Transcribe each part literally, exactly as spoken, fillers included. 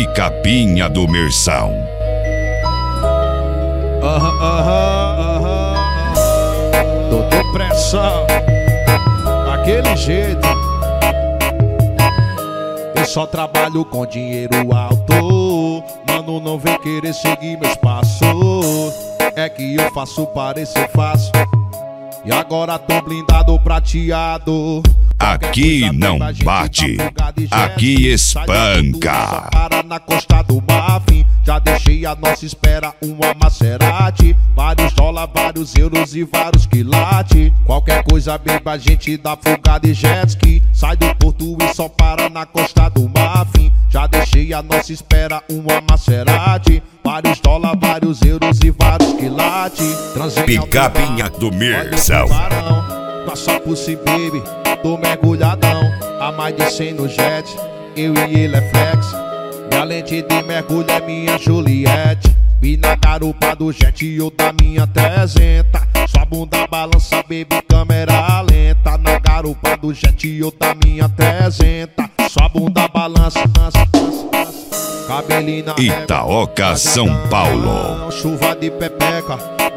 Picapinha do Mersal. Aham, aham, aham. Doutor Pressão, daquele jeito. Eu só trabalho com dinheiro alto. Mano, não vem querer seguir meus passos. É que eu faço parecer fácil. E agora tô blindado prateado. Aqui não bate, aqui espanca. Para na costa do Marfim, já deixei a nossa espera uma Maserati. Vários dólares, vários euros e vários quilates. Qualquer coisa, beba, a gente dá fuga de jet ski. Sai do porto e só para na costa do Marfim. Já deixei a nossa espera uma Maserati. Vários dólares, vários euros e vários quilates. Picapinha do Mersal. Passa pussy baby, tô mergulhadão. A mais de cem no jet, eu e ele é flex. Minha lente de mergulho é minha Juliette. Vi na garupa do jet e eu da minha trezentos. Sua bunda balança, baby, câmera lenta. Na garupa do jet e eu da minha trezentos. Sua bunda balança, lança, lança, lança. Cabelinho Itaoca, São Paulo. Chuva de pepeca,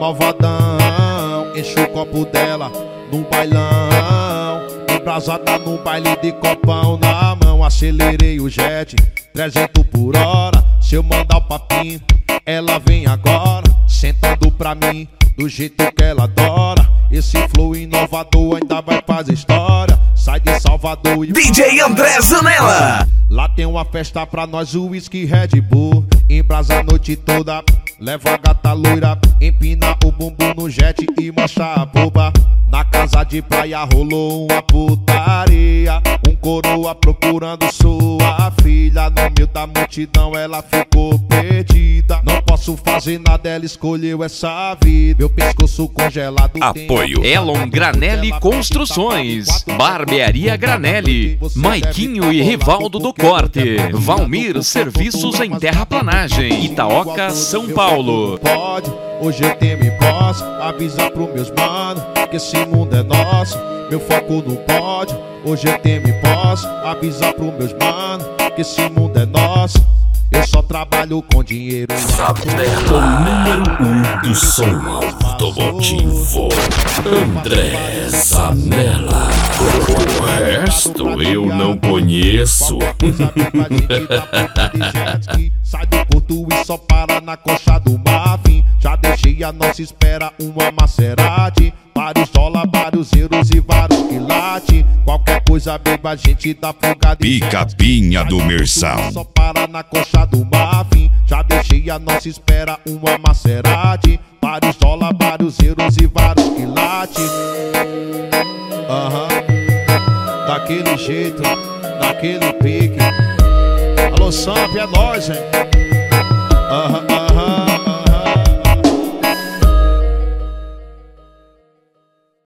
malvadão. Enche o copo dela num bailão, embrasada num baile de copão na mão. Acelerei o jet, trezentos por hora. Se eu mandar o papinho, ela vem agora, sentando pra mim, do jeito que ela adora. Esse flow inovador ainda vai fazer história. Sai de Salvador e D J André Zanella. Lá tem uma festa pra nós, o whisky Red Bull. Embrasa a noite toda, leva a gata loira. Empina o bumbum no jet e mancha a boba. Na casa de praia rolou uma putaria. Um coroa procurando sua filha. No meio da multidão ela ficou perdida. Não posso fazer nada, ela escolheu essa vida. Meu pescoço congelado. Apoio Elon Granelli Construções, Barbearia Granelli, Maiquinho e Rivaldo do Corte, Valmir Serviços em Terraplanagem, Itaoca, São Paulo. Pode, hoje eu tenho e posso avisar pros meus manos que esse mundo é nosso. Meu foco no pódio, hoje eu tenho e posso avisar pros meus manos que esse mundo é nosso. Eu só trabalho com dinheiro. O número um do som automotivo, André Zanella. O resto eu não conheço. Sai do porto e só para na costa do Marfim. Já deixei a nossa espera uma Maserati. Vários dólares, vários euros e vários quilates. Qualquer coisa, beba, a gente dá fuga de Picapinha do Mersal. só para na costa do Marfim. Já deixei a nossa espera uma Maserati. Vários dólares, vários euros e vários quilates. Aham, daquele jeito, daquele pique. Alô, Samp, é nóis, hein?